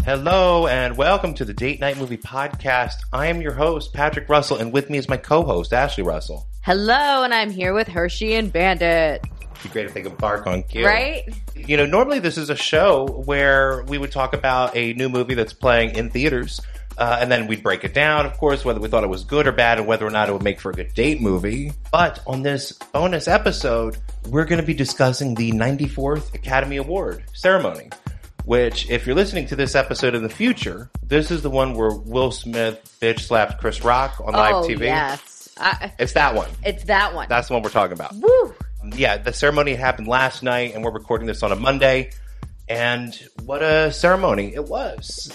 Hello and welcome to the Date Night Movie Podcast. I am your host, Patrick Russell, and with me is my co-host, Ashley Russell. Hello, and I'm here with Hershey and Bandit. It'd be great if they could bark on cue. Right? You know, normally this is a show where we would talk about a new movie that's playing in theaters, and then we'd break it down, of course, whether we thought it was good or bad and whether or not it would make for a good date movie. But on this bonus episode, we're going to be discussing the 94th Academy Award ceremony. Which, if you're listening to this episode in the future, this is the one where Will Smith bitch slapped Chris Rock on live TV. Yes. It's that one. It's that one. That's the one we're talking about. Woo! Yeah, the ceremony happened last night, and we're recording this on a Monday. And what a ceremony it was.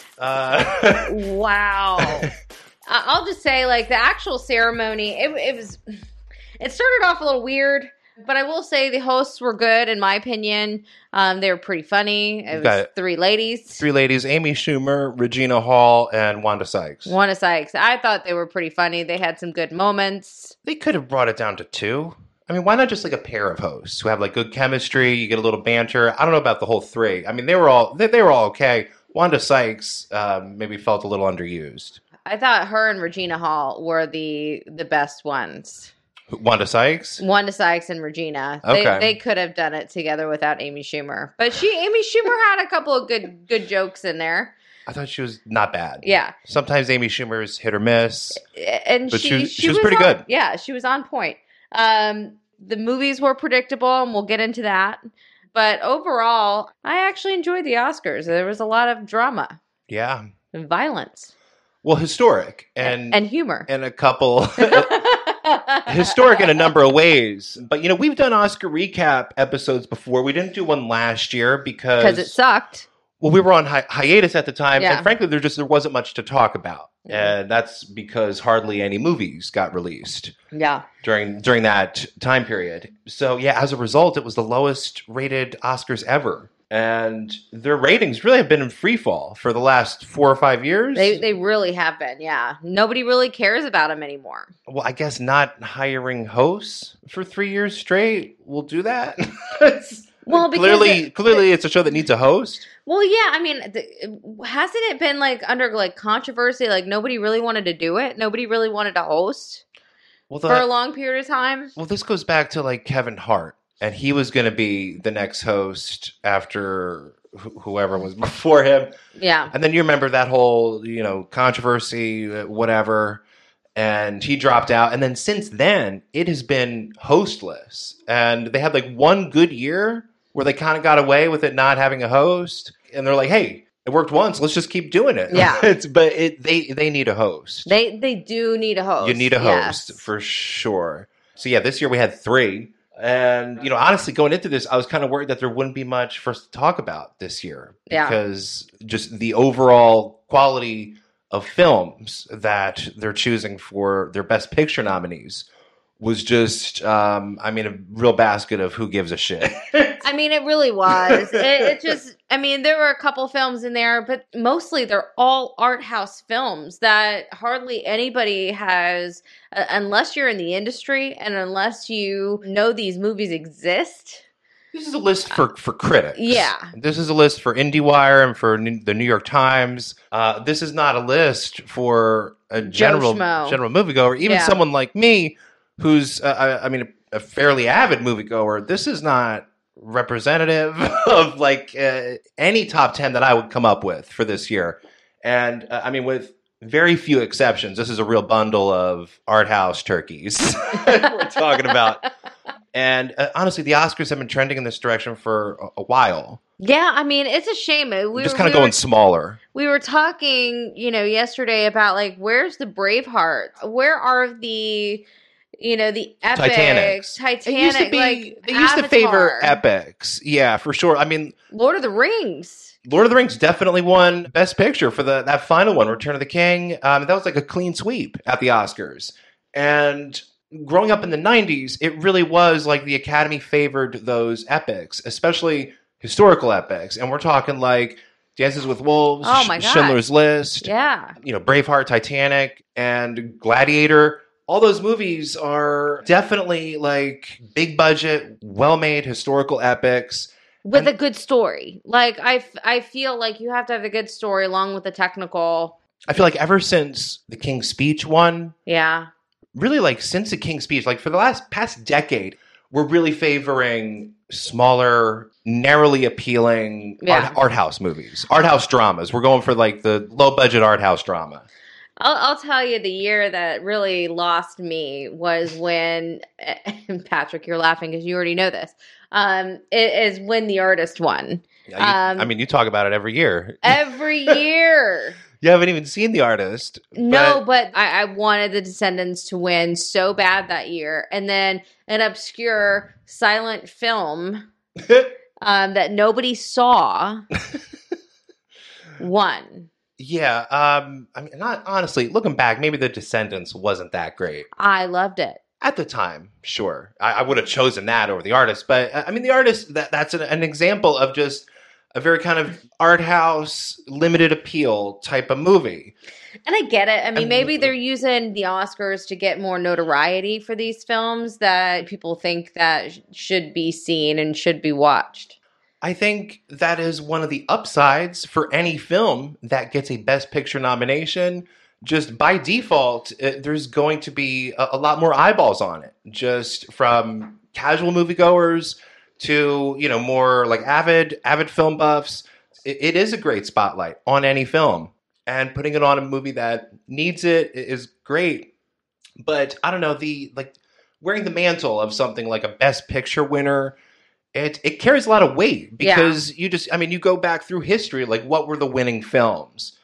Wow. I'll just say, like, the actual ceremony, it started off a little weird. But I will say the hosts were good, in my opinion. They were pretty funny. It was three ladies. Three ladies, Amy Schumer, Regina Hall, and Wanda Sykes. Wanda Sykes. I thought they were pretty funny. They had some good moments. They could have brought it down to two. I mean, why not just like a pair of hosts who have like good chemistry? You get a little banter. I don't know about the whole three. I mean, they were all okay. Wanda Sykes maybe felt a little underused. I thought her and Regina Hall were the best ones. Wanda Sykes? Wanda Sykes and Regina. Okay. They could have done it together without Amy Schumer. But Amy Schumer had a couple of good jokes in there. I thought she was not bad. Yeah. Sometimes Amy Schumer is hit or miss. And but she was pretty good. Yeah, she was on point. The movies were predictable, and we'll get into that. But overall, I actually enjoyed the Oscars. There was a lot of drama. Yeah. And violence. Well, historic. And humor. And a couple... historic in a number of ways. But, you know, we've done Oscar recap episodes before. We didn't do one last year because it sucked. Well, we were on hiatus at the time. Yeah. And frankly, there wasn't much to talk about. And that's because hardly any movies got released. Yeah. During that time period. So, yeah, as a result, it was the lowest rated Oscars ever. And their ratings really have been in free fall for the last 4 or 5 years. They really have been, yeah. Nobody really cares about them anymore. Well, I guess not hiring hosts for 3 years straight will do that. Well, because clearly it's a show that needs a host. Well, yeah, I mean, hasn't it been like under like controversy? Like nobody really wanted to do it. Nobody really wanted to host for a long period of time. Well, this goes back to like Kevin Hart. And he was going to be the next host after whoever was before him. Yeah. And then you remember that whole, controversy, whatever. And he dropped out. And then since then, it has been hostless. And they had like one good year where they kind of got away with it not having a host. And they're like, hey, it worked once. Let's just keep doing it. Yeah. They need a host. They do need a host. You need a host for sure. So yeah, this year we had 3. And, honestly, going into this, I was kind of worried that there wouldn't be much for us to talk about this year. Because just the overall quality of films that they're choosing for their Best Picture nominees was just, a real basket of who gives a shit. I mean, it really was. There were a couple films in there, but mostly they're all art house films that hardly anybody has, unless you're in the industry and unless you know these movies exist. This is a list for critics. Yeah. This is a list for IndieWire and for the New York Times. This is not a list for a general moviegoer. Even someone like me, who's, a fairly avid moviegoer. This is not representative of like any top 10 that I would come up with for this year. And with very few exceptions, this is a real bundle of art house turkeys we're talking about. And honestly, the Oscars have been trending in this direction for a while. Yeah, it's a shame. We're just kind of going smaller. We were talking, yesterday about like, where's the Braveheart? Where are the the epics, Titanic. They used to favor epics. Yeah, for sure. Lord of the Rings. Lord of the Rings definitely won Best Picture for that final one, Return of the King. That was like a clean sweep at the Oscars. And growing up in the 90s, it really was like the Academy favored those epics, especially historical epics. And we're talking like Dances with Wolves, oh my God. Schindler's List, Braveheart, Titanic, and Gladiator. All those movies are definitely like big budget, well-made historical epics. with a good story. Like I feel like you have to have a good story along with the technical. I feel like ever since the King's Speech won, really like since the King's Speech, like for the past decade, we're really favoring smaller, narrowly appealing art house movies, art house dramas. We're going for like the low budget art house drama. I'll tell you, the year that really lost me was when, Patrick, you're laughing because you already know this, it is when The Artist won. Yeah, I mean, you talk about it every year. Every year. You haven't even seen The Artist. No, but I wanted The Descendants to win so bad that year. And then an obscure silent film that nobody saw won. Yeah, I mean, not honestly. Looking back, maybe The Descendants wasn't that great. I loved it at the time. Sure, I would have chosen that over The Artist. But I mean, The Artist that's an example of just a very kind of art house, limited appeal type of movie. And I get it. I mean, maybe they're using the Oscars to get more notoriety for these films that people think that should be seen and should be watched. I think that is one of the upsides for any film that gets a Best Picture nomination. Just by default, there's going to be a lot more eyeballs on it, just from casual moviegoers to, you know, more like avid film buffs. It is a great spotlight on any film, and putting it on a movie that needs it is great. But I don't know, wearing the mantle of something like a Best Picture winner, it carries a lot of weight because you go back through history, like what were the winning films?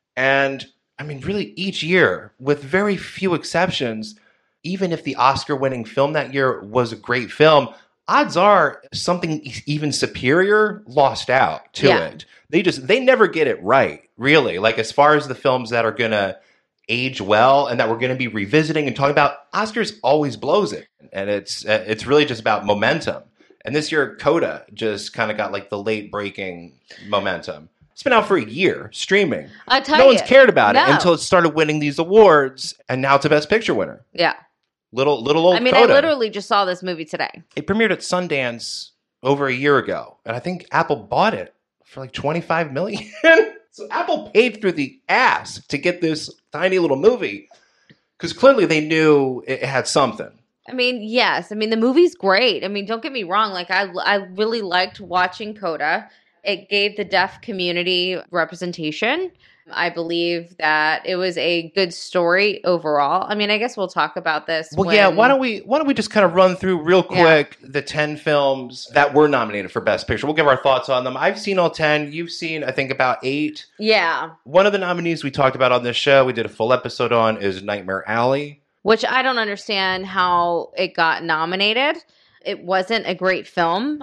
And I mean, really each year, with very few exceptions, even if the Oscar-winning film that year was a great film, odds are something even superior lost out to it. They never get it right, really. Like as far as the films that are going to age well and that we're going to be revisiting and talking about, Oscars always blows it. And it's really just about momentum. And this year, Coda just kind of got like the late breaking momentum. It's been out for a year, streaming. No one's cared about it until it started winning these awards, and now it's a Best Picture winner. Yeah. Little old Coda. I literally just saw this movie today. It premiered at Sundance over a year ago, and I think Apple bought it for like $25 million. So Apple paid through the ass to get this tiny little movie, because clearly they knew it had something. I mean, yes. I mean, the movie's great. I mean, don't get me wrong. Like, I really liked watching Coda. It gave the deaf community representation. I believe that it was a good story overall. I mean, I guess we'll talk about this. Well, why don't we just kind of run through real quick the 10 films that were nominated for Best Picture. We'll give our thoughts on them. I've seen all 10. You've seen, I think, about 8. Yeah. One of the nominees we talked about on this show, we did a full episode on, is Nightmare Alley. Which I don't understand how it got nominated. It wasn't a great film.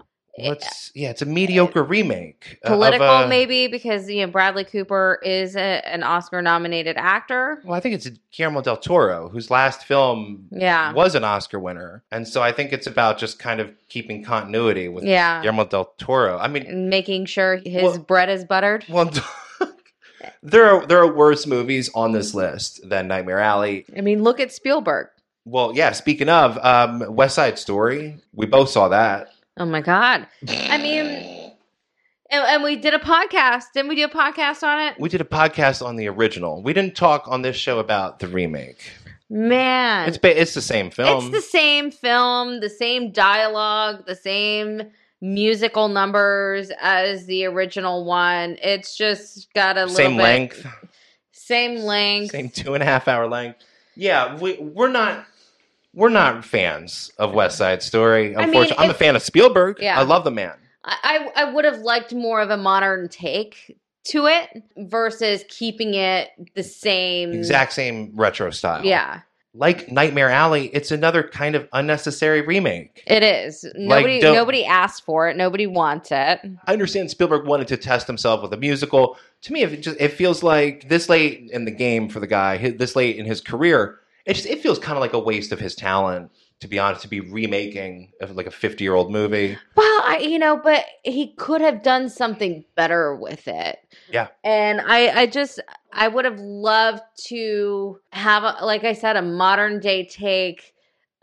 It's a mediocre remake. Political, maybe, because Bradley Cooper is an Oscar-nominated actor. Well, I think it's Guillermo del Toro, whose last film was an Oscar winner. And so I think it's about just kind of keeping continuity with Guillermo del Toro. I mean, making sure his bread is buttered. Well, there are worse movies on this list than Nightmare Alley. I mean, look at Spielberg. Well, yeah, speaking of, West Side Story, we both saw that. Oh, my God. I mean, and we did a podcast. Didn't we do a podcast on it? We did a podcast on the original. We didn't talk on this show about the remake. Man. It's the same film. It's the same film, the same dialogue, the same musical numbers as the original one. It's just got a same little length. Same length. Same 2.5 hour length. Yeah, we're not fans of West Side Story. Unfortunately, I'm a fan of Spielberg. Yeah. I love the man. I would have liked more of a modern take to it versus keeping it the same. Exact same retro style. Yeah. Like Nightmare Alley, it's another kind of unnecessary remake. It is. Nobody asked for it. Nobody wants it. I understand Spielberg wanted to test himself with a musical. To me, it feels like this late in the game for the guy, this late in his career, it feels kind of like a waste of his talent, to be honest, to be remaking like a 50-year-old movie. Well, but he could have done something better with it. Yeah. And I would have loved to have, like I said, a modern day take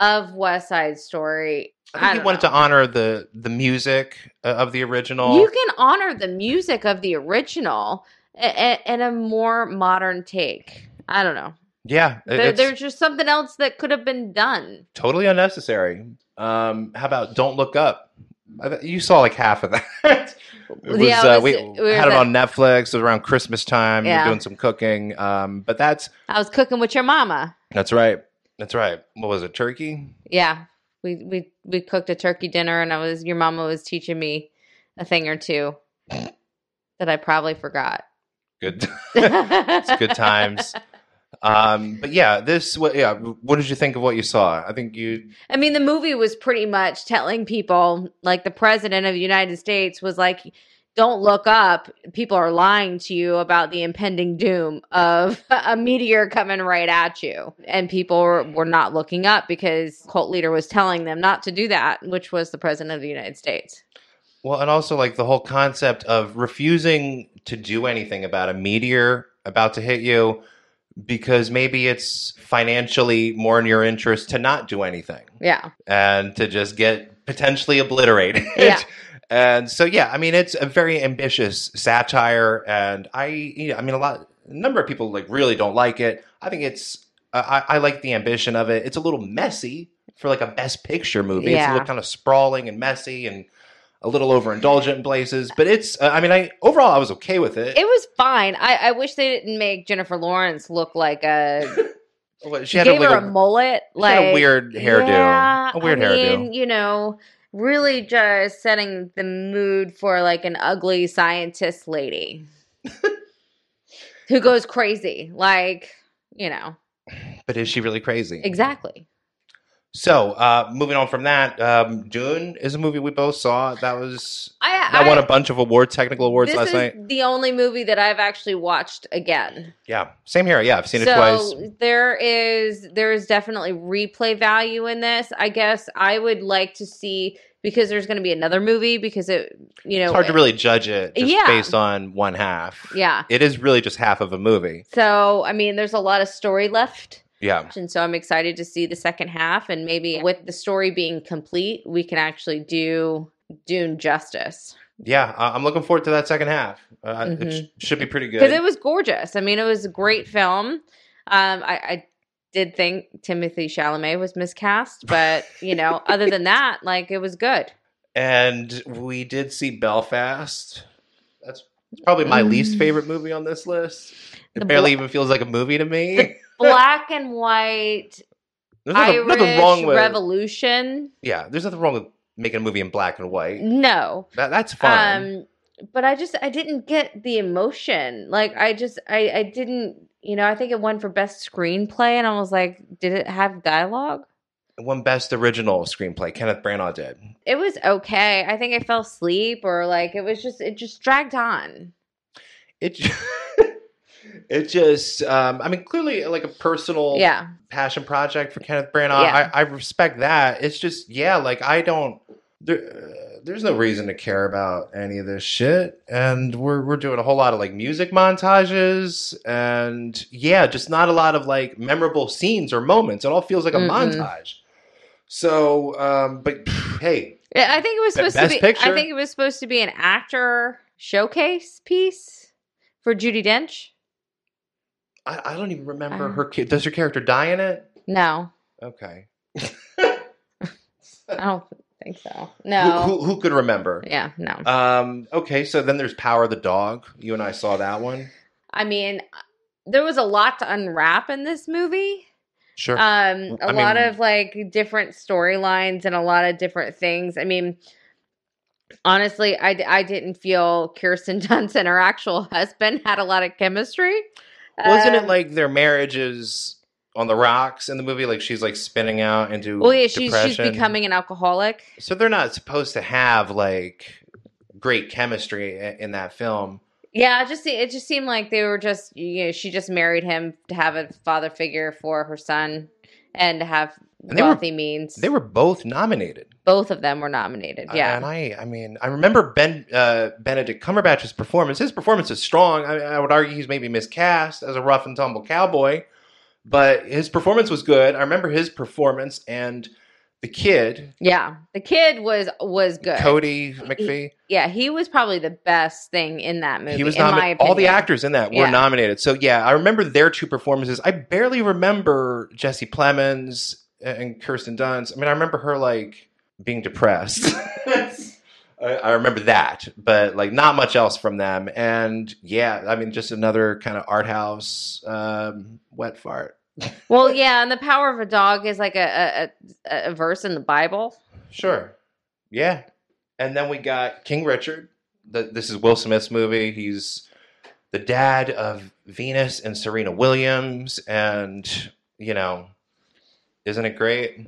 of West Side Story. I think he wanted to honor the music of the original. You can honor the music of the original and a more modern take. I don't know. Yeah. There's just something else that could have been done. Totally unnecessary. How about Don't Look Up? You saw like half of that. We had it on Netflix. It was around Christmas time. Yeah. We were doing some cooking. But I was cooking with your mama. That's right. What was it? Turkey? Yeah. We cooked a turkey dinner, and your mama was teaching me a thing or two that I probably forgot. Good. It's good times. But yeah, what did you think of what you saw? I mean, the movie was pretty much telling people, like, the president of the United States was like, don't look up. People are lying to you about the impending doom of a meteor coming right at you. And people were not looking up because cult leader was telling them not to do that, which was the president of the United States. Well, and also like the whole concept of refusing to do anything about a meteor about to hit you because maybe it's financially more in your interest to not do anything. Yeah. And to just get potentially obliterated. Yeah. And so, yeah, I mean, it's a very ambitious satire, and a number of people like really don't like it. I think I like the ambition of it. It's a little messy for like a Best Picture movie. Yeah. It's a little kind of sprawling and messy and a little overindulgent in places, but it's. Overall, I was okay with it. It was fine. I wish they didn't make Jennifer Lawrence look like a. She had gave her a mullet, like a weird hairdo. Yeah, hairdo. Really just setting the mood for like an ugly scientist lady who goes crazy. Like, But is she really crazy? Exactly. So, moving on from that, Dune is a movie we both saw. That won a bunch of awards, technical awards last night. This is the only movie that I've actually watched again. Yeah, same here. Yeah, I've seen it twice. So there is definitely replay value in this. I guess I would like to see, because there's going to be another movie, because it's hard to really judge it just based on one half. Yeah. It is really just half of a movie. So, I mean, there's a lot of story left. Yeah. And so I'm excited to see the second half, and maybe with the story being complete, we can actually do Dune justice. Yeah, I'm looking forward to that second half. It should be pretty good. Because it was gorgeous. I mean, it was a great film. I did think Timothée Chalamet was miscast, but, other than that, like, it was good. And we did see Belfast. That's probably my least favorite movie on this list. It barely even feels like a movie to me. Black and white Irish Revolution. Yeah, there's nothing wrong with making a movie in black and white. No. That's fun. But I didn't get the emotion. Like, I didn't, I think it won for best screenplay, and I was like, did it have dialogue? It won best original screenplay. Kenneth Branagh did. It was okay. I think I fell asleep, or like, it just dragged on. It just, clearly like a personal passion project for Kenneth Branagh. Yeah. I respect that. It's just, there's no reason to care about any of this shit. And we're doing a whole lot of like music montages and just not a lot of like memorable scenes or moments. It all feels like a montage. So, but hey. I think it was supposed to be, Picture. I think it was supposed to be an actor showcase piece for Judi Dench. I don't even remember her. Does her character die in it? No. Okay. I don't think so. No. Who could remember? Yeah, no. Okay, so then there's Power of the Dog. You and I saw that one. I mean, there was a lot to unwrap in this movie. Sure. A lot of like different storylines and a lot of different things. I mean, honestly, I didn't feel Kirsten Dunst and her actual husband had a lot of chemistry. Wasn't it like their marriage is on the rocks in the movie? Like she's like spinning out into depression. She's becoming an alcoholic. So they're not supposed to have like great chemistry in that film. Yeah, it just seemed like they were just, she just married him to have a father figure for her son and to have wealthy means. They were both nominated. Both of them were nominated, yeah. And I remember Benedict Cumberbatch's performance. His performance is strong. I would argue he's maybe miscast as a rough and tumble cowboy. But his performance was good. I remember his performance and the kid. Yeah, the kid was good. Cody McPhee. He was probably the best thing in that movie. He was nominated. All the actors in that were nominated. So yeah, I remember their two performances. I barely remember Jesse Plemons and Kirsten Dunst. I mean, I remember her like being depressed. I remember that, but like not much else from them. And yeah, I mean, just another kind of art house wet fart. Well, yeah, and The Power of a Dog is like a verse in the Bible. Sure. Yeah. And then we got King Richard. This is Will Smith's movie. He's the dad of Venus and Serena Williams. And, you know, isn't it great?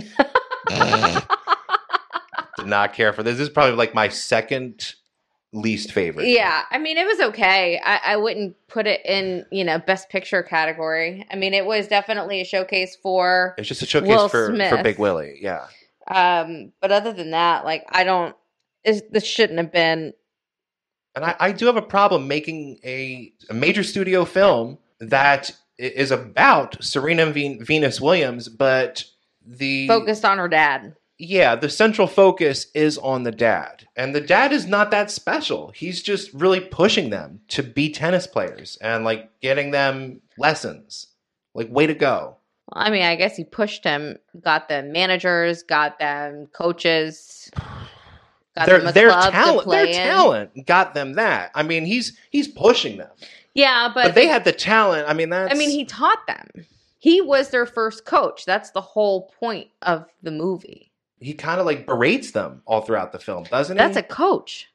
Did not care for this. This is probably like my second least favorite. Yeah, I mean, it was okay. I wouldn't put it in, best picture category. I mean, it was definitely a showcase for It's just a showcase for Big Willie, yeah. But other than that, like, this shouldn't have been. And I do have a problem making a major studio film that is about Serena Venus Williams, but focused on her dad. Yeah, the central focus is on the dad. And the dad is not that special. He's just really pushing them to be tennis players and like getting them lessons. Like, way to go. Well, I mean, I guess he pushed him, got them managers, got them coaches, got them a club to play in. Their talent got them that. I mean, he's pushing them. Yeah, but they had the talent. I mean, he taught them. He was their first coach. That's the whole point of the movie. He kind of like berates them all throughout the film, doesn't he? That's a coach.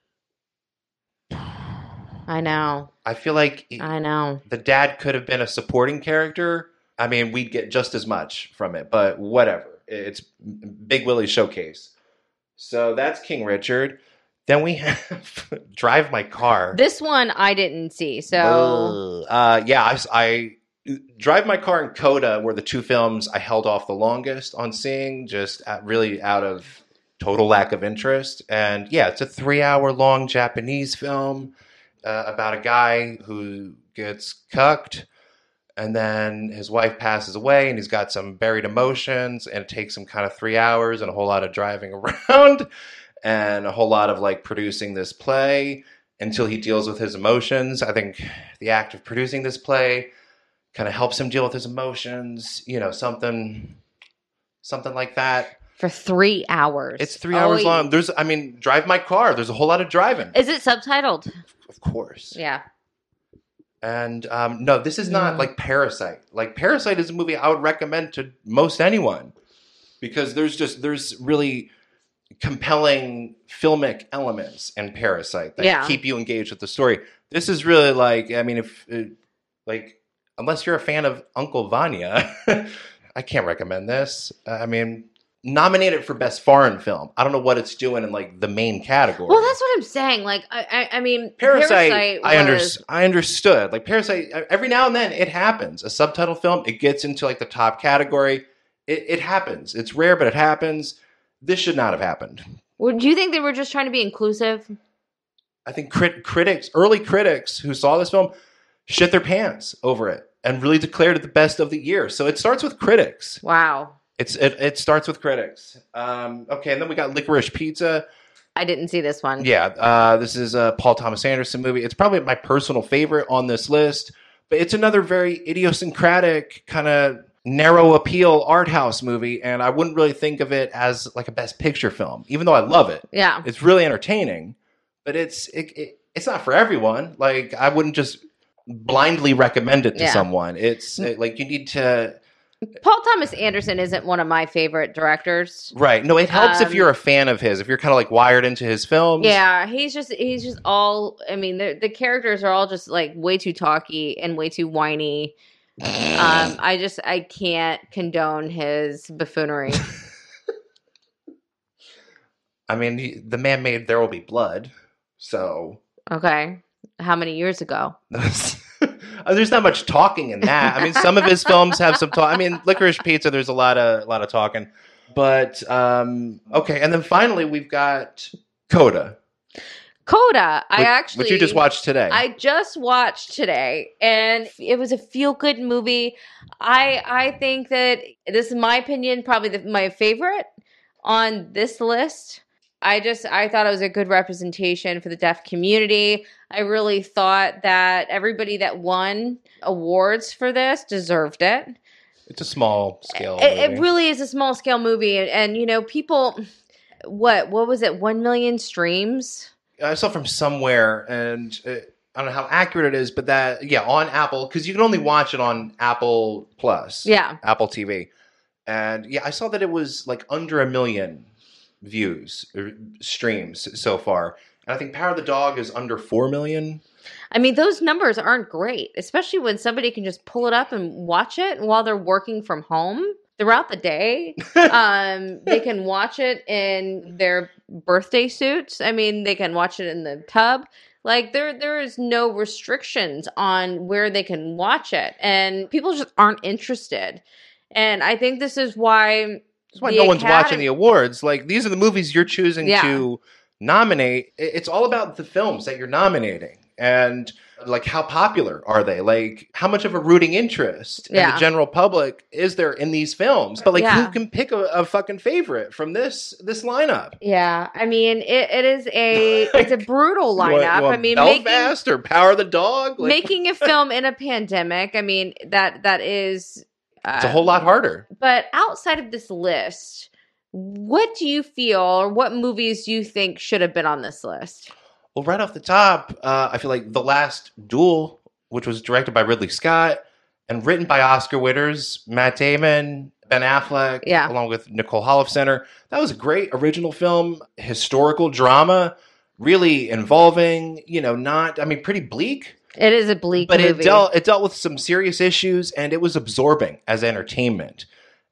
I know. I feel like the dad could have been a supporting character. I mean, we'd get just as much from it, but whatever. It's Big Willie's showcase. So that's King Richard. Then we have Drive My Car. This one I didn't see. So I Drive My Car and Coda were the two films I held off the longest on seeing, just really out of total lack of interest. And yeah, it's a 3-hour long Japanese film about a guy who gets cucked and then his wife passes away and he's got some buried emotions and it takes him kind of 3 hours and a whole lot of driving around and a whole lot of like producing this play until he deals with his emotions. I think the act of producing this play kind of helps him deal with his emotions, something like that. For 3 hours. It's 3 hours long. Drive My Car. There's a whole lot of driving. Is it subtitled? Of course. Yeah. And no, this is not like Parasite. Like Parasite is a movie I would recommend to most anyone because there's really compelling filmic elements in Parasite that keep you engaged with the story. This is really like, I mean, unless you're a fan of Uncle Vanya, I can't recommend this. Nominated for Best Foreign Film. I don't know what it's doing in like the main category. Well, that's what I'm saying. Like, I mean, Parasite I understood. Like Parasite, every now and then it happens. A subtitle film, it gets into like the top category. It happens. It's rare, but it happens. This should not have happened. Well, do you think they were just trying to be inclusive? I think early critics who saw this film shit their pants over it and really declared it the best of the year. So it starts with critics. Wow. It starts with critics. Okay, and then we got Licorice Pizza. I didn't see this one. Yeah, this is a Paul Thomas Anderson movie. It's probably my personal favorite on this list, but it's another very idiosyncratic kind of narrow appeal art house movie, and I wouldn't really think of it as like a Best Picture film, even though I love it. Yeah, it's really entertaining, but it's not for everyone. Like I wouldn't just blindly recommend it to someone. It's like you need to. Paul Thomas Anderson isn't one of my favorite directors. Right. No, it helps if you're a fan of his, if you're kind of like wired into his films. Yeah, he's just all, I mean, the characters are all just like way too talky and way too whiny. I can't condone his buffoonery. I mean, the man made There Will Be Blood, so. Okay. How many years ago? There's not much talking in that. I mean, some of his films have some talk. I mean, Licorice Pizza, there's a lot of talking. But, okay. And then finally, we've got Coda. Coda. Which you just watched today. I just watched today, and it was a feel-good movie. I think that this is my opinion, probably my favorite on this list. I thought it was a good representation for the deaf community. I really thought that everybody that won awards for this deserved it. It's a small scale movie. It really is a small scale movie. And you know, people, what was it? 1 million streams? I saw from somewhere, and I don't know how accurate it is, but on Apple, because you can only watch it on Apple Plus. Yeah. Apple TV. And I saw that it was like under 1 million views or streams so far. And I think Power of the Dog is under 4 million. I mean, those numbers aren't great, especially when somebody can just pull it up and watch it while they're working from home throughout the day. They can watch it in their birthday suits. I mean, they can watch it in the tub. Like, there is no restrictions on where they can watch it. And people just aren't interested. And I think this is why... That's why no one's watching the awards. Like, these are the movies you're choosing to nominate. It's all about the films that you're nominating. And, like, how popular are they? Like, how much of a rooting interest in the general public is there in these films? But, like, who can pick a fucking favorite from this lineup? Yeah. I mean, it is it's a brutal lineup. I mean, Belfast or Power of the Dog? Like, making a film in a pandemic, I mean, that is... it's a whole lot harder. But outside of this list, what do you feel, or what movies do you think should have been on this list? Well, right off the top, I feel like The Last Duel, which was directed by Ridley Scott and written by Oscar winners Matt Damon, Ben Affleck, along with Nicole Holofcener. That was a great original film, historical drama, really involving, pretty bleak. It is a bleak movie. But it dealt with some serious issues, and it was absorbing as entertainment.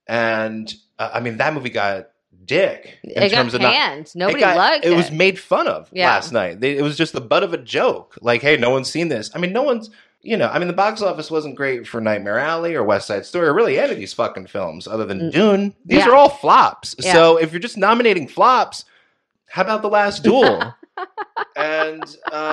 And, that movie got dick. It got panned. Nobody liked it. It was made fun of last night. It was just the butt of a joke. Like, hey, no one's seen this. I mean, no one's, the box office wasn't great for Nightmare Alley or West Side Story or really any of these fucking films other than Dune. These are all flops. Yeah. So if you're just nominating flops, how about The Last Duel? And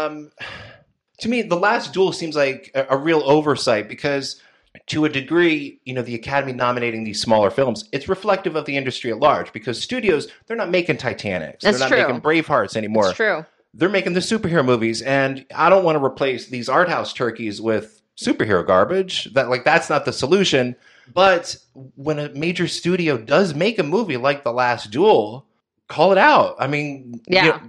to me, The Last Duel seems like a real oversight because to a degree, the Academy nominating these smaller films, it's reflective of the industry at large because studios, they're not making Titanics. They're not making Bravehearts anymore. That's true. They're making the superhero movies, and I don't want to replace these art house turkeys with superhero garbage. That's not the solution. But when a major studio does make a movie like The Last Duel, call it out. I mean,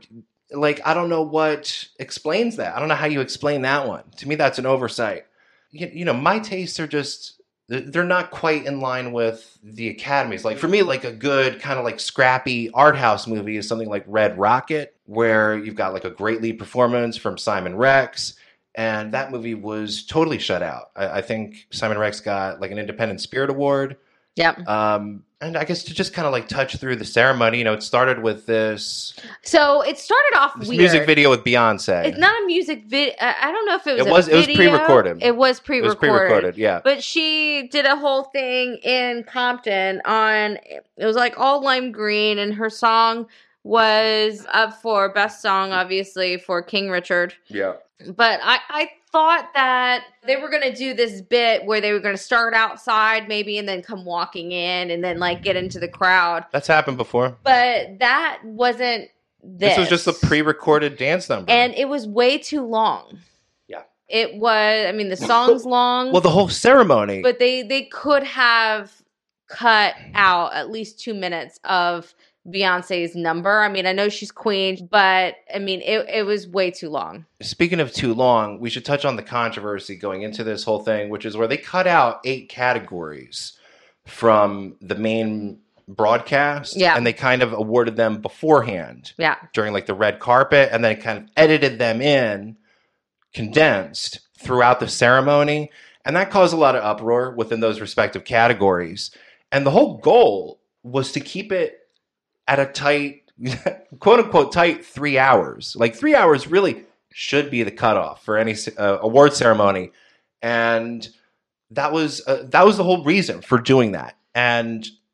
I don't know what explains that. I don't know how you explain that one. To me, that's an oversight. My tastes are just, they're not quite in line with the Academy's. Like, for me, like a good kind of like scrappy art house movie is something like Red Rocket, where you've got like a great lead performance from Simon Rex. And that movie was totally shut out. I think Simon Rex got like an Independent Spirit Award. Yep. And I guess to just kind of like touch through the ceremony, it started with this. So it started off weird. Music video with Beyonce. It's not a music video. I don't know if it was. It was pre-recorded. It was pre-recorded. It was pre-recorded. Yeah. But she did a whole thing in Compton on. It was like all lime green, and her song was up for best song, obviously for King Richard. Yeah. But I thought that they were going to do this bit where they were going to start outside maybe and then come walking in and then like get into the crowd. That's happened before. But that wasn't this. This was just a pre-recorded dance number. And it was way too long. Yeah. It was, the song's long. Well, the whole ceremony. But they could have cut out at least 2 minutes of Beyonce's number. I know she's queen, but it was way too long. Speaking of too long, we should touch on the controversy going into this whole thing, which is where they cut out 8 categories from the main broadcast. Yeah. And they kind of awarded them beforehand. Yeah. During like the red carpet, and then kind of edited them in, condensed throughout the ceremony. And that caused a lot of uproar within those respective categories. And the whole goal was to keep it at a tight, quote unquote, tight 3 hours. Like 3 hours really should be the cutoff for any award ceremony. And that was the whole reason for doing that. And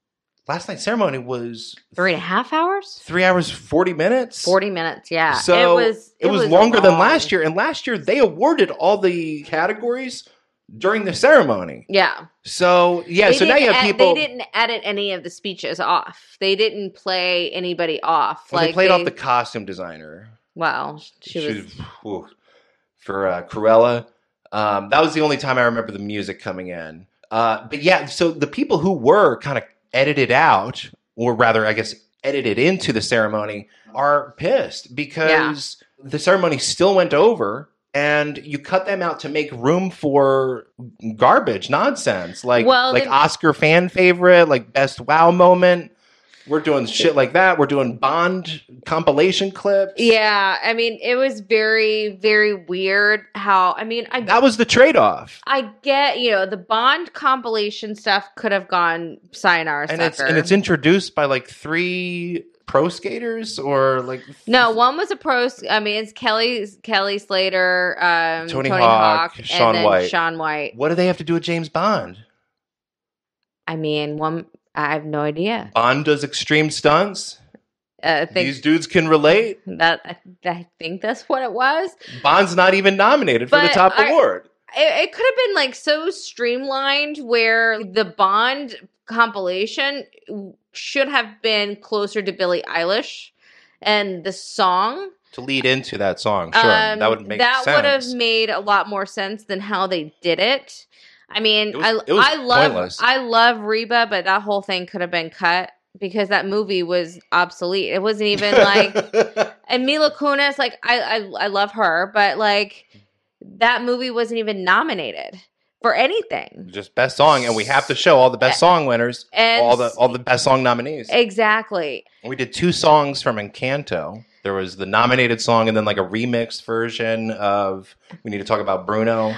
last night's ceremony was 3.5 hours. 3 hours 40 minutes. 40 minutes, yeah. So it was longer than last year. And last year they awarded all the categories during the ceremony. Yeah. So so now you have people. They didn't edit any of the speeches off. They didn't play anybody off. Well, they played off the costume designer. Wow, she was for Cruella. That was the only time I remember the music coming in. But yeah, so the people who were kind of edited out, or rather, I guess, edited into the ceremony, are pissed because the ceremony still went over, and you cut them out to make room for garbage nonsense, like Oscar fan favorite, like best wow moment. We're doing shit like that. We're doing Bond compilation clips. Yeah, I mean, it was very, very weird how, that was the trade-off. I get, the Bond compilation stuff could have gone sayonara sucker. And it's introduced by like 3 pro skaters or like... No, one was a pro... it's Kelly Slater, Tony Hawk, Shaun White. Shaun White. What do they have to do with James Bond? I have no idea. Bond does extreme stunts. These dudes can relate. I think that's what it was. Bond's not even nominated for the top award. It could have been like so streamlined where the Bond compilation should have been closer to Billie Eilish and the song. To lead into that song, sure. That would make sense. That would have made a lot more sense than how they did it. It was I love Reba, but that whole thing could have been cut because that movie was obsolete. It wasn't even like, and Mila Kunis, like I love her, but like that movie wasn't even nominated for anything. Just best song, and we have to show all the best song winners, and all the best song nominees. Exactly. We did 2 songs from Encanto. There was the nominated song and then like a remixed version of We Need to Talk About Bruno.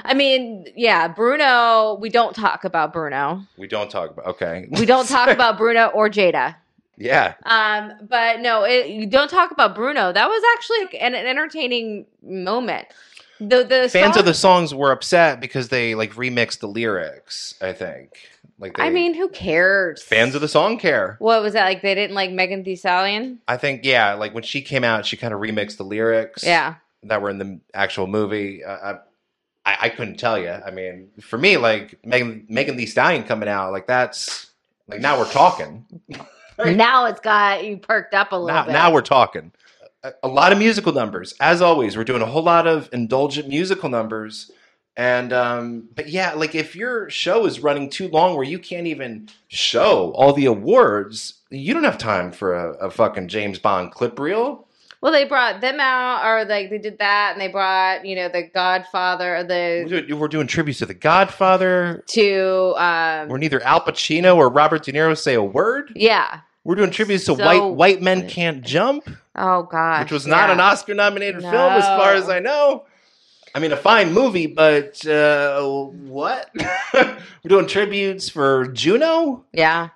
Bruno. We don't talk about Bruno. Okay. We don't talk about Bruno or Jada. Yeah. But no, you don't talk about Bruno. That was actually an entertaining moment. The fans of the songs were upset because they like remixed the lyrics, I think. Who cares? Fans of the song care. What was that? Like they didn't like Megan Thee Stallion? I think, yeah. Like when she came out, she kind of remixed the lyrics. Yeah. That were in the actual movie. I couldn't tell you. For me, like Megan Thee Stallion coming out, like that's like now we're talking. Now it's got you perked up a little bit. Now we're talking. A lot of musical numbers, as always. We're doing a whole lot of indulgent musical numbers. And, but yeah, like if your show is running too long where you can't even show all the awards, you don't have time for a fucking James Bond clip reel. Well, they brought them out, or like they did that, and they brought, the Godfather, We're doing tributes to the Godfather. To, where neither Al Pacino or Robert De Niro say a word. Yeah. We're doing tributes to White Men Can't Jump. Oh, gosh. Which was not an Oscar-nominated film, as far as I know. A fine movie, but what? We're doing tributes for Juno? Yeah.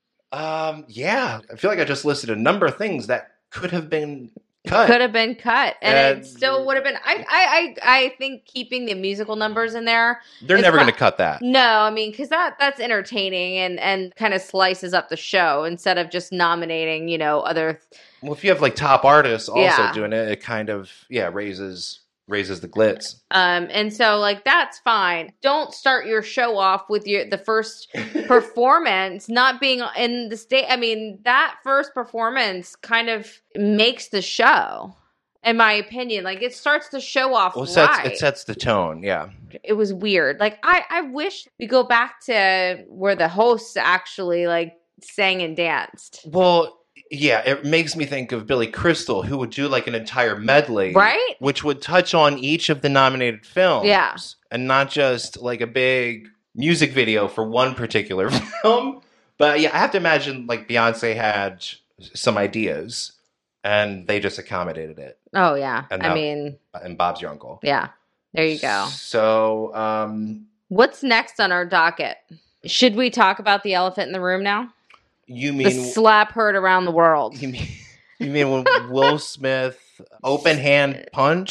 Yeah. I feel like I just listed a number of things that could have been cut. And it still would have been. I think keeping the musical numbers in there. They're never going to cut that. No, because that's entertaining and kind of slices up the show instead of just nominating, other. Well, if you have like top artists also doing it, it kind of, raises the glitz. And so like that's fine. Don't start your show off with the first performance not being in the state. That first performance kind of makes the show, in my opinion. Like it starts the show off right. It sets the tone, yeah. It was weird. Like I wish we go back to where the hosts actually like sang and danced. Well, yeah, it makes me think of Billy Crystal, who would do like an entire medley. Right? Which would touch on each of the nominated films. Yeah. And not just like a big music video for one particular film. But yeah, I have to imagine like Beyonce had some ideas and they just accommodated it. Oh, yeah. And Bob's your uncle. Yeah. There you go. So, what's next on our docket? Should we talk about the elephant in the room now? You mean the slap heard around the world? You mean when Will Smith open hand punched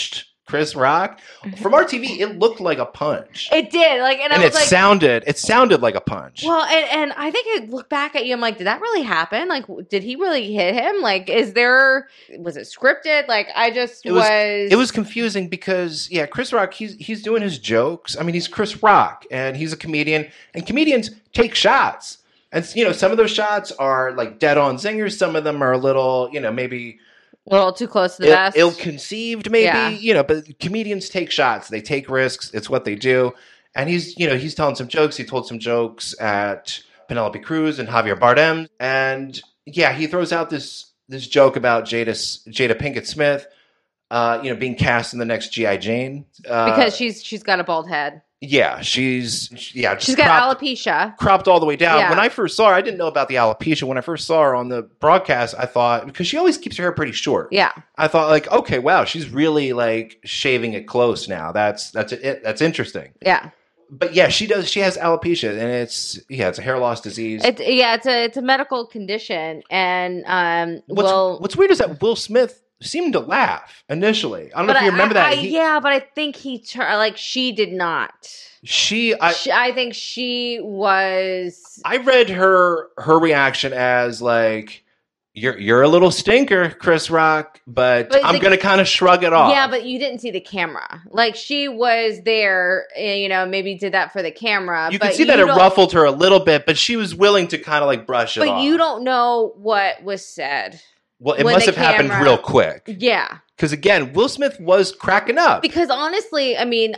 Chris Rock. From our TV, it looked like a punch. It did. Like, and it sounded like a punch. Well, and I think I look back at you, I'm like, did that really happen? Like, did he really hit him? Like, was it scripted? Like, it was confusing because, Chris Rock, he's doing his jokes. I mean, he's Chris Rock and he's a comedian, and comedians take shots. And, some of those shots are like dead on zingers. Some of them are a little, maybe a little too close to the vest. Ill-conceived, maybe, but comedians take shots. They take risks. It's what they do. And he's telling some jokes. He told some jokes at Penelope Cruz and Javier Bardem. And he throws out this joke about Jada Pinkett Smith, being cast in the next G.I. Jane. Because she's got a bald head. Yeah, she's got alopecia. Cropped all the way down. Yeah. When I first saw her, I didn't know about the alopecia. When I first saw her on the broadcast, I thought, because she always keeps her hair pretty short. Yeah. I thought, like, okay, wow, she's really like shaving it close now. That's That's interesting. Yeah. But she does. She has alopecia, and it's a hair loss disease. It's a medical condition, and what's weird is that Will Smith seemed to laugh initially. I don't know if you remember that. But I think she did not. I think she was. I read her reaction as like, You're a little stinker, Chris Rock, but I'm going to kind of shrug it off. Yeah, but you didn't see the camera. Like, she was there, maybe did that for the camera. You could see that it ruffled her a little bit, but she was willing to kind of like brush it off. But you don't know what was said. Well, it must have happened real quick. Yeah. Because again, Will Smith was cracking up. Because honestly, I mean,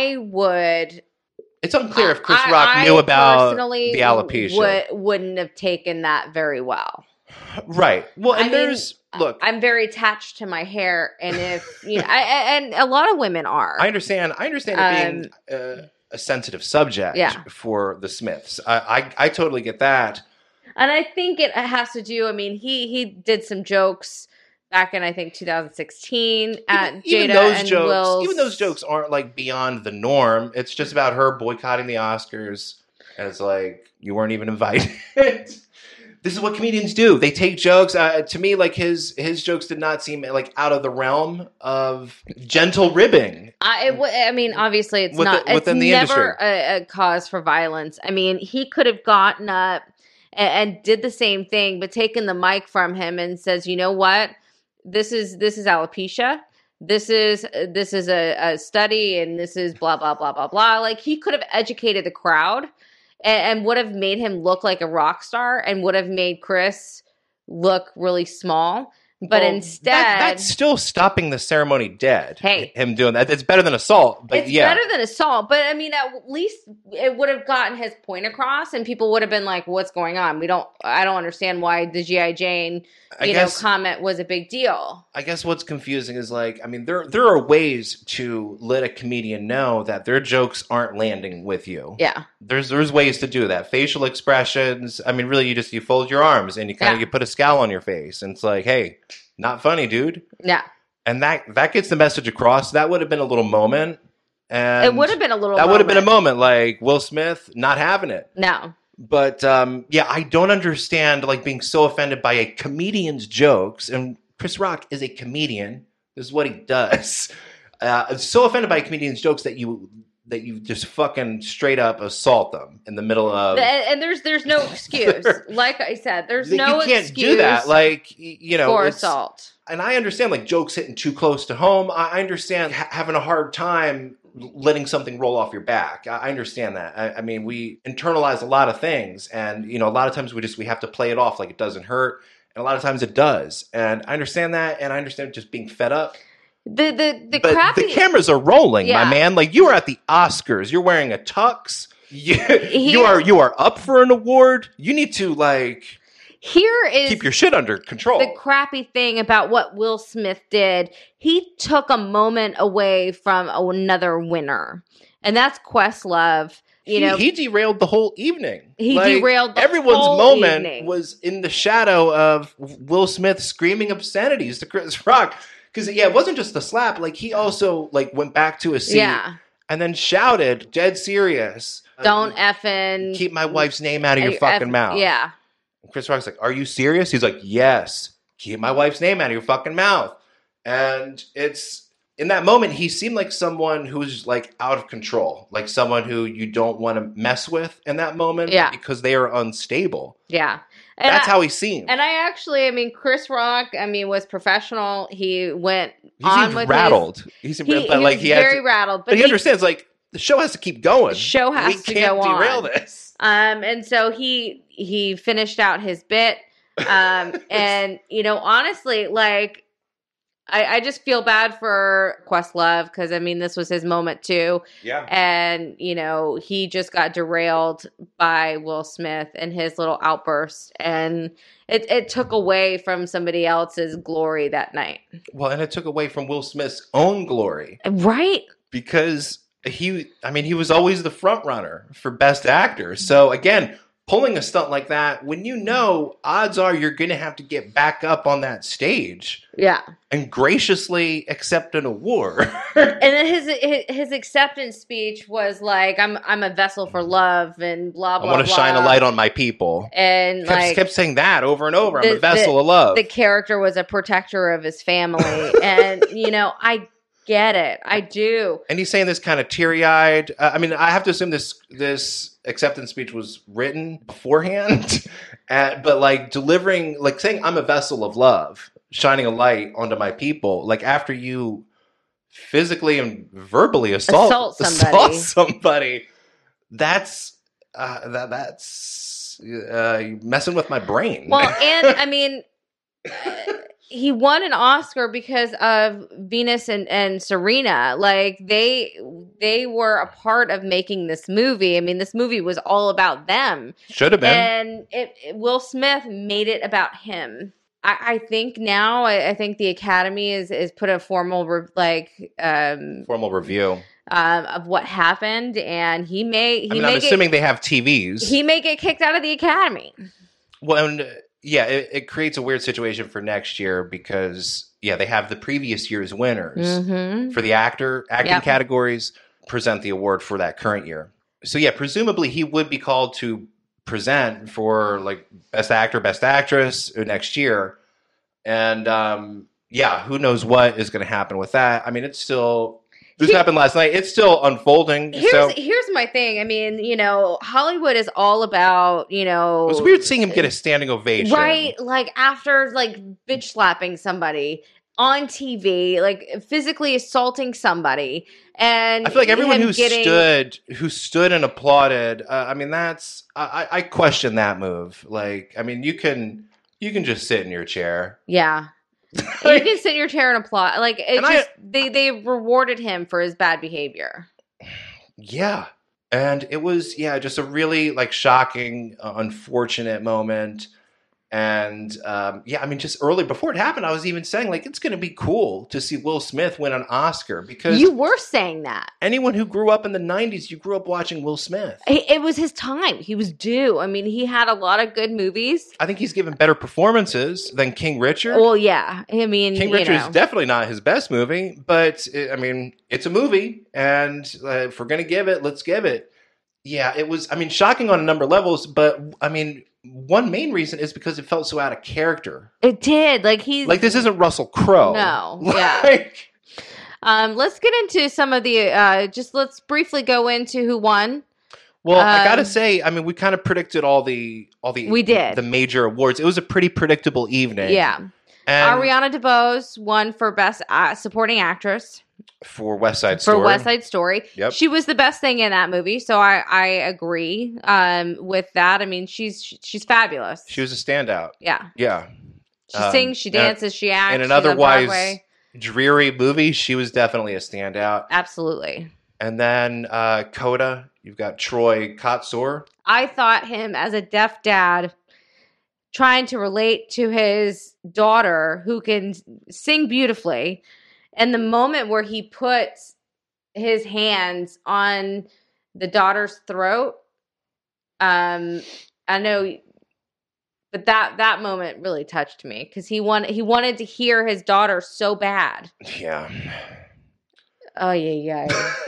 it's unclear if Chris Rock knew about the alopecia. Wouldn't have taken that very well. Right. Well, and look, I'm very attached to my hair, and if and a lot of women are. I understand it being a sensitive subject for the Smiths. I totally get that. And I think it has to do. I mean, he did some jokes back in, I think, 2016 at Jada and Will. Even those jokes aren't like beyond the norm. It's just about her boycotting the Oscars, and it's like, you weren't even invited. This is what comedians do. They take jokes. To me, like his jokes did not seem like out of the realm of gentle ribbing. I mean, obviously, it's not. It's never a cause for violence. I mean, he could have gotten up and did the same thing, but taken the mic from him and says, "You know what? This is alopecia. This is a study, and this is blah blah blah blah blah." Like, he could have educated the crowd. And would have made him look like a rock star, and would have made Chris look really small. But instead, that's still stopping the ceremony dead. Hey, him doing that, it's better than assault. But it's better than assault. But I mean, at least it would have gotten his point across, and people would have been like, "What's going on? I don't understand why the G.I. Jane, comment was a big deal." I guess what's confusing is like, I mean, there are ways to let a comedian know that their jokes aren't landing with you. Yeah, there's ways to do that. Facial expressions. I mean, really, you fold your arms and you put a scowl on your face, and it's like, hey. Not funny, dude. Yeah. And that gets the message across. That would have been a little moment. And it would have been a little That would have been a moment, like Will Smith not having it. No. But, I don't understand, like, being so offended by a comedian's jokes. And Chris Rock is a comedian. This is what he does. So offended by a comedian's jokes that you just fucking straight up assault them in the middle of... And there's no excuse. Like I said, there's no excuse. You can't do that. Like, for assault. And I understand, like, jokes hitting too close to home. I understand having a hard time letting something roll off your back. I understand that. I mean, we internalize a lot of things. And, a lot of times we have to play it off like it doesn't hurt. And a lot of times it does. And I understand that. And I understand just being fed up. The cameras are rolling, my man. Like, you are at the Oscars. You're wearing a tux. You are up for an award. You need to keep your shit under control. The crappy thing about what Will Smith did, he took a moment away from another winner, and that's Questlove. He derailed the whole evening. Everyone's moment evening. Was in the shadow of Will Smith screaming obscenities to Chris Rock. Because, it wasn't just the slap. Like, he also, went back to a seat and then shouted, dead serious. Don't effing... Keep my wife's name out of your fucking mouth. Yeah. And Chris Rock's like, are you serious? He's like, yes. Keep my wife's name out of your fucking mouth. And it's in that moment, he seemed like someone who's like out of control, like someone who you don't want to mess with in that moment because they are unstable. Yeah. And that's how he seemed. And I mean, Chris Rock, was professional. He went on with rattled. He seemed very rattled. But he understands, like, the show has to keep going. The show has to go on. We can't derail this. And so he finished out his bit. And, honestly, like, I just feel bad for Questlove because, this was his moment too. Yeah. And, he just got derailed by Will Smith and his little outburst. And it took away from somebody else's glory that night. Well, and it took away from Will Smith's own glory. Right. Because he was always the front runner for Best Actor. So, again, pulling a stunt like that, when odds are you're going to have to get back up on that stage. Yeah. And graciously accept an award. And then his acceptance speech was like, I'm a vessel for love and blah, blah, blah. I want to shine a light on my people. And kept saying that over and over. I'm a vessel of love. The character was a protector of his family. And, I get it. I do. And he's saying this kind of teary-eyed. I have to assume this acceptance speech was written beforehand, but like delivering, like saying, I'm a vessel of love, shining a light onto my people. Like after you physically and verbally assault somebody, that's messing with my brain. Well, and he won an Oscar because of Venus and Serena. Like they were a part of making this movie. This movie was all about them. Should have been. And Will Smith made it about him. I think now, I think the Academy is put a formal formal review of what happened, and I'm assuming they have TVs. He may get kicked out of the Academy. Well, and yeah, it creates a weird situation for next year because they have the previous year's winners for the acting categories present the award for that current year. So presumably he would be called to present for like Best Actor, Best Actress next year. And who knows what is going to happen with that. It's still, this happened last night. It's still unfolding. Here's my thing. Hollywood is all about, It was weird seeing him get a standing ovation. Right? Like after bitch slapping somebody on TV, like physically assaulting somebody. And I feel like everyone who stood and applauded, I question that move. Like, you can just sit in your chair. Yeah. You can sit in your chair and applaud. Like they rewarded him for his bad behavior. Yeah. And it was, just a really shocking, unfortunate moment. And just early before it happened, I was even saying it's going to be cool to see Will Smith win an Oscar because you were saying that anyone who grew up in the 90s, you grew up watching Will Smith. It was his time. He was due. he had a lot of good movies. I think he's given better performances than King Richard. Well, yeah. King Richard is definitely not his best movie, but it's a movie, and if we're going to give it, let's give it. Yeah, it was, shocking on a number of levels, but one main reason is because it felt so out of character. It did. This isn't Russell Crowe. No. Yeah. Let's get into some of the let's briefly go into who won. Well, I gotta say, we kind of predicted all the we did the major awards. It was a pretty predictable evening. Yeah. And Ariana DeBose won for Best Supporting Actress. For West Side Story. For West Side Story. Yep. She was the best thing in that movie, so I agree with that. She's fabulous. She was a standout. Yeah. Yeah. She sings, she dances, she acts. In an otherwise dreary movie, she was definitely a standout. Absolutely. And then Coda, you've got Troy Kotsur. I thought him as a deaf dad trying to relate to his daughter who can sing beautifully. And the moment where he puts his hands on the daughter's throat, I know, but that moment really touched me because he wanted to hear his daughter so bad. Yeah. Oh yeah.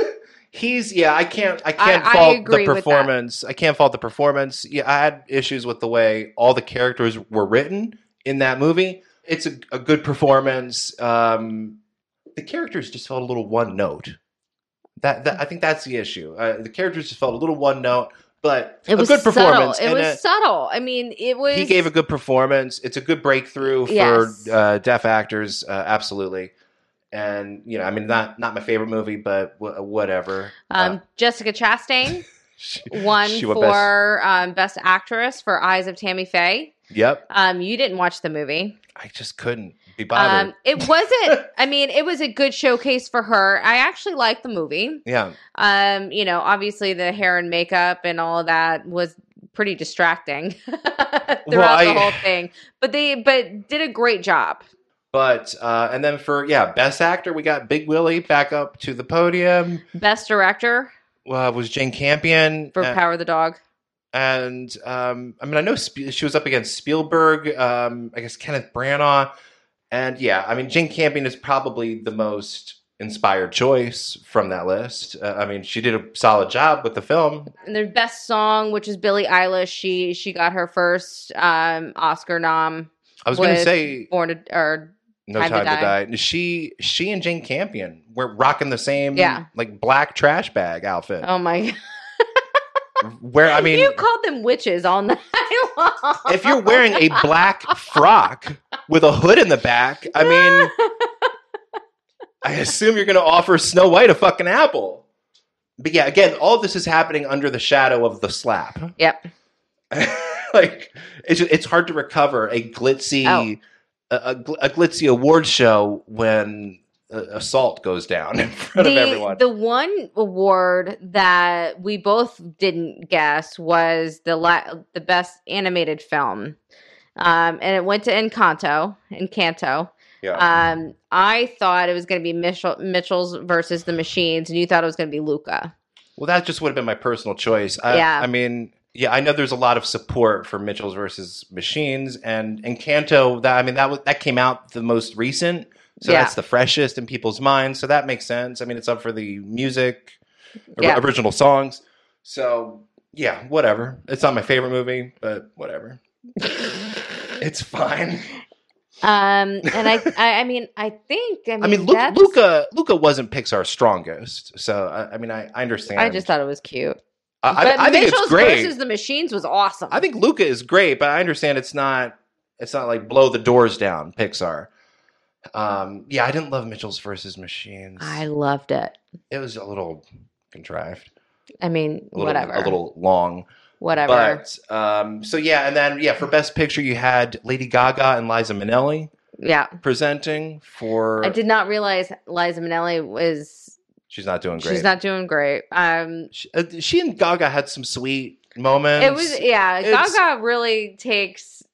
I can't fault the performance. I can't fault the performance. Yeah, I had issues with the way all the characters were written in that movie. It's a good performance. the characters just felt a little one note. That I think that's the issue. The characters just felt a little one note, but it was a good performance. It was subtle. I mean, it was. He gave a good performance. It's a good breakthrough for deaf actors. Absolutely. And I mean, not my favorite movie, but whatever. Jessica Chastain won for Best Actress for Eyes of Tammy Faye. Yep. You didn't watch the movie. I just couldn't be bothered. It wasn't. I mean, it was a good showcase for her. I actually liked the movie. Yeah. Obviously the hair and makeup and all of that was pretty distracting throughout the whole thing. But did a great job. But and then for Best Actor, we got Big Willie back up to the podium. Best Director was Jane Campion for Power of the Dog. And I mean, I know she was up against Spielberg, I guess Kenneth Branagh, and I mean, Jane Campion is probably the most inspired choice from that list. I mean, she did a solid job with the film. And the best song, which is Billie Eilish, she got her first Oscar nom. I was going to say No Time to Die. She and Jane Campion were rocking the same like black trash bag outfit. Oh my God. Where I mean, you called them witches all night long. If you're wearing a black frock with a hood in the back, I mean, I assume you're going to offer Snow White a fucking apple. But again, all of this is happening under the shadow of the slap. Yep. Like it's hard to recover a glitzy a glitzy award show when assault goes down in front of everyone. The one award that we both didn't guess was the best animated film, and it went to Encanto. Yeah. I thought it was going to be Mitchell's versus the Machines, and you thought it was going to be Luca. Well, that just would have been my personal choice. I mean, I know there's a lot of support for Mitchell's versus Machines, and Encanto. That came out the most recent. So that's the freshest in people's minds. So that makes sense. I mean, it's up for the music, original songs. So, whatever. It's not my favorite movie, but whatever. It's fine. And I mean, Luca wasn't Pixar's strongest. So, I understand. I just thought it was cute. I think Mitchell's it's great. versus the Machines was awesome. I think Luca is great, but I understand it's not like blow the doors down Pixar. I didn't love Mitchell's versus Machines. I loved it. It was a little contrived. I mean, whatever. A little long. Whatever. But, and then, for Best Picture, you had Lady Gaga and Liza Minnelli. Yeah. Presenting for... I did not realize Liza Minnelli was... She's not doing great. She's not doing great. She and Gaga had some sweet moments. It was, Gaga really takes...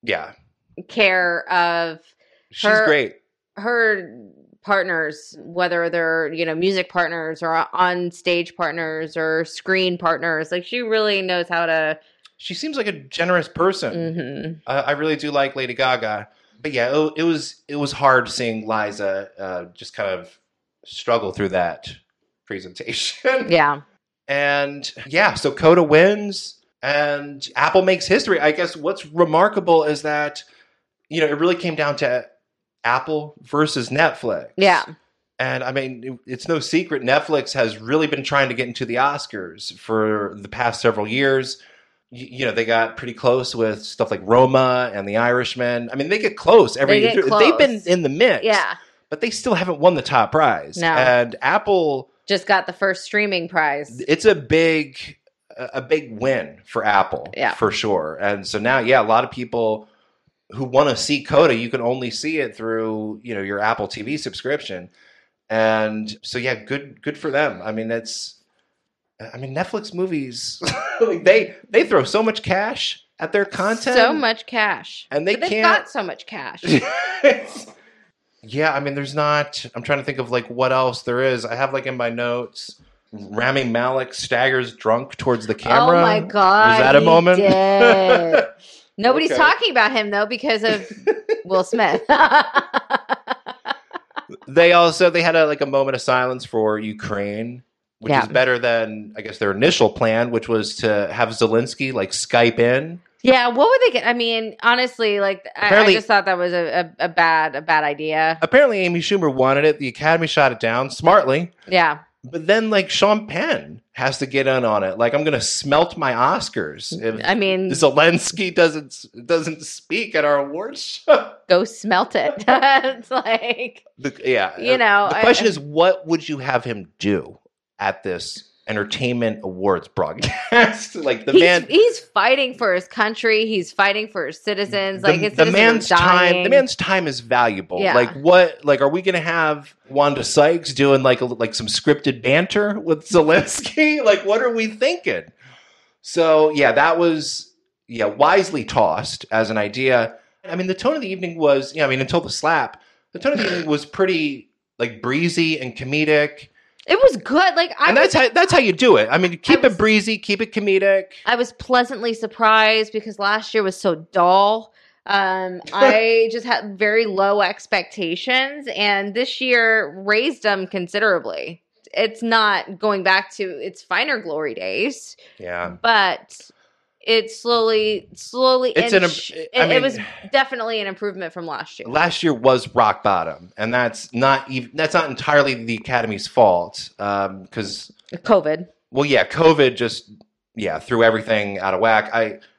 care of... She's great. Her partners, whether they're, music partners or on stage partners or screen partners, like she really knows how to. She seems like a generous person. Mm-hmm. I really do like Lady Gaga, but it was hard seeing Liza just kind of struggle through that presentation. Yeah, and so Coda wins, and Apple makes history. I guess what's remarkable is that it really came down to Apple versus Netflix. Yeah. And I mean, it's no secret Netflix has really been trying to get into the Oscars for the past several years. They got pretty close with stuff like Roma and The Irishman. I mean, they get close every year. They've been in the mix. Yeah. But they still haven't won the top prize. No. And Apple just got the first streaming prize. It's a big win for Apple. Yeah. For sure. And so now, a lot of people who want to see Coda, you can only see it through, your Apple TV subscription. And so, good for them. I mean, Netflix movies, like they throw so much cash at their content. So much cash. And they've got so much cash. I mean, there's not, I'm trying to think of like what else there is. I have like in my notes, Rami Malek staggers drunk towards the camera. Oh my God. Was that a moment? Did. Nobody's talking about him, though, because of Will Smith. They had a moment of silence for Ukraine, which is better than, I guess, their initial plan, which was to have Zelensky, like, Skype in Yeah, what would they get? I mean, honestly, like I just thought that was a bad idea. Apparently, Amy Schumer wanted it. The Academy shot it down smartly. Yeah. But then, like, Sean Penn has to get in on it. Like, I'm going to smelt my Oscars if Zelensky doesn't speak at our awards show. Go smelt it. It's like, the question is, what would you have him do at this entertainment awards broadcast? Like he's fighting for his country. He's fighting for his citizens. Like his citizens are dying. The man's time is valuable. Yeah. Like what? Like are we going to have Wanda Sykes doing like some scripted banter with Zelensky? Like what are we thinking? So yeah, that was wisely tossed as an idea. I mean, the tone of the evening was until the slap, the tone of the evening was pretty like breezy and comedic. It was good. That's how you do it. I mean, keep it breezy, keep it comedic. I was pleasantly surprised because last year was so dull. I just had very low expectations, and this year raised them considerably. It's not going back to its finer glory days. Yeah. But it slowly. It was definitely an improvement from last year. Last year was rock bottom, and that's not entirely the Academy's fault because COVID. Well, yeah, COVID just threw everything out of whack.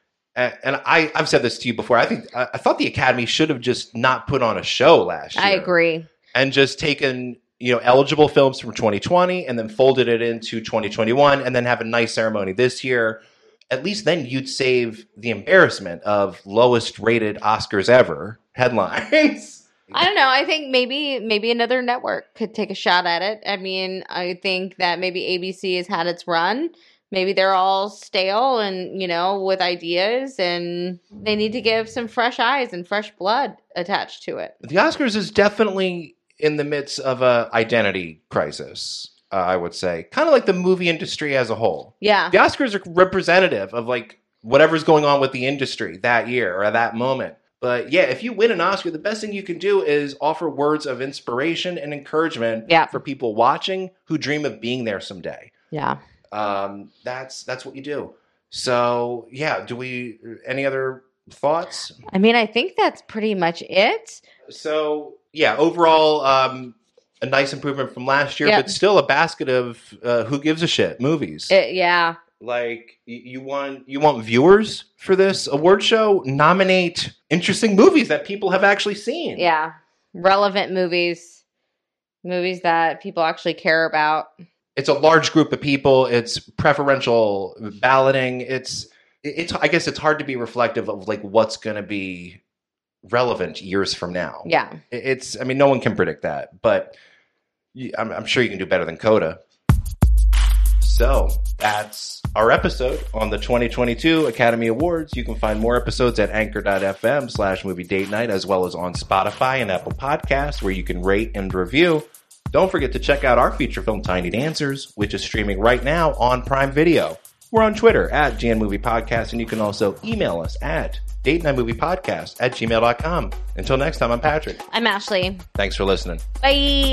I've said this to you before. I thought the Academy should have just not put on a show last year. I agree, and just taken eligible films from 2020 and then folded it into 2021, and then have a nice ceremony this year. At least then you'd save the embarrassment of lowest rated Oscars ever headlines. I don't know. I think maybe another network could take a shot at it. I mean, I think that maybe ABC has had its run. Maybe they're all stale and, with ideas, and they need to give some fresh eyes and fresh blood attached to it. The Oscars is definitely in the midst of a identity crisis. I would say, kind of like the movie industry as a whole. Yeah. The Oscars are representative of like whatever's going on with the industry that year or that moment. But yeah, if you win an Oscar, the best thing you can do is offer words of inspiration and encouragement for people watching who dream of being there someday. Yeah. That's what you do. So yeah, any other thoughts? I mean, I think that's pretty much it. So yeah, overall, a nice improvement from last year, but still a basket of who gives a shit movies. Yeah. Like you want viewers for this award show? Nominate interesting movies that people have actually seen. Yeah. Relevant movies that people actually care about. It's a large group of people. It's preferential balloting. It's I guess it's hard to be reflective of like what's going to be relevant years from now. Yeah. No one can predict that, but I'm sure you can do better than Coda. So that's our episode on the 2022 Academy Awards. You can find more episodes at anchor.fm/movie date night, as well as on Spotify and Apple Podcasts, where you can rate and review. Don't forget to check out our feature film Tiny Dancers, which is streaming right now on Prime Video. We're on Twitter at JanMoviePodcast, and you can also email us at datenightmoviepodcast@gmail.com. Until next time, I'm Patrick. I'm Ashley. Thanks for listening. Bye.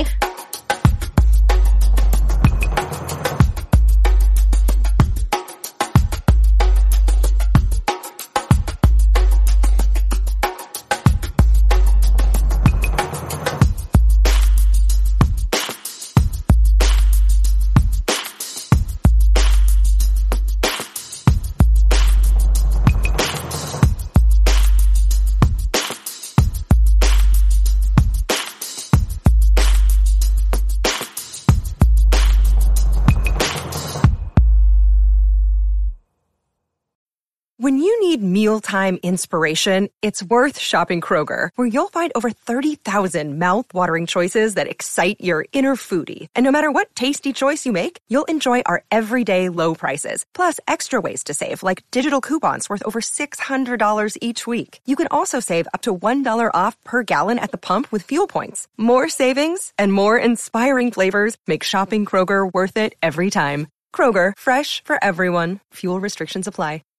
When you need mealtime inspiration, it's worth shopping Kroger, where you'll find over 30,000 mouth-watering choices that excite your inner foodie. And no matter what tasty choice you make, you'll enjoy our everyday low prices, plus extra ways to save, like digital coupons worth over $600 each week. You can also save up to $1 off per gallon at the pump with fuel points. More savings and more inspiring flavors make shopping Kroger worth it every time. Kroger, fresh for everyone. Fuel restrictions apply.